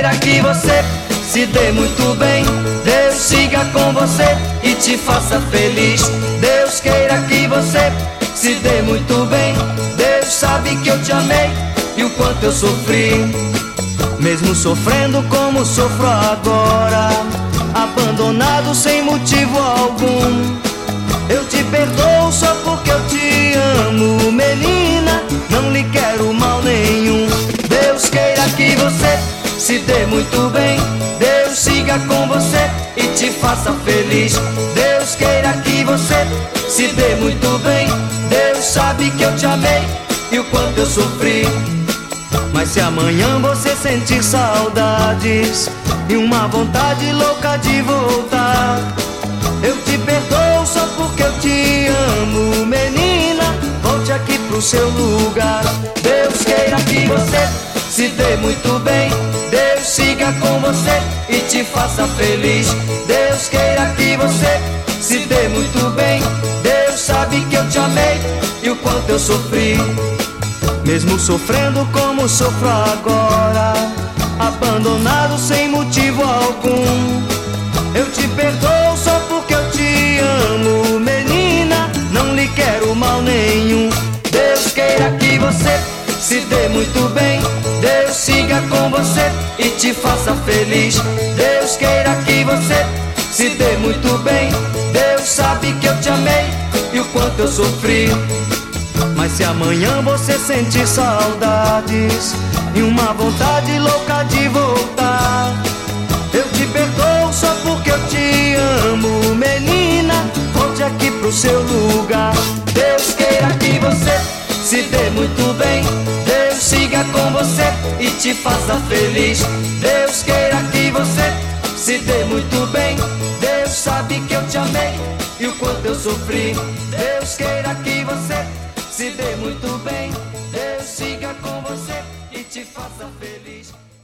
queira que você se dê muito bem. Deus siga com você e te faça feliz. Deus queira que você se dê muito bem. Deus sabe que eu te amei e o quanto eu sofri. Mesmo sofrendo como sofro agora, abandonado sem motivo algum, eu te perdoo só porque eu te amo, menina, não lhe quero mal nenhum. Deus queira que você se dê muito bem. Deus siga com você e te faça feliz. Deus queira que você se dê muito bem. Deus sabe que eu te amei e o quanto eu sofri. Mas se amanhã você sentir saudades e uma vontade louca de voltar, eu te perdoo só porque eu te amo, menina, volte aqui pro seu lugar. Deus queira que você se dê muito bem. Deus siga com você e te faça feliz. Deus queira que você se dê muito bem. Deus sabe que eu te amei e o quanto eu sofri. Mesmo sofrendo como sofro agora, abandonado sem motivo algum, eu te perdoo só porque eu te amo, menina, não lhe quero mal nenhum. Deus queira que você se dê muito bem. Deus siga com você e te faça feliz. Deus queira que você se dê muito bem. Deus sabe que eu te amei e o quanto eu sofri. Mas se amanhã você sentir saudades e uma vontade louca de voltar, eu te perdoo só porque eu te amo, menina, volte aqui pro seu lugar. Deus queira que você se dê muito bem. Deus siga com você e te faça feliz. Deus queira que você se dê muito bem. Deus sabe que eu te amei e o quanto eu sofri. Deus queira que você se dê muito bem. Deus siga com você e te faça feliz.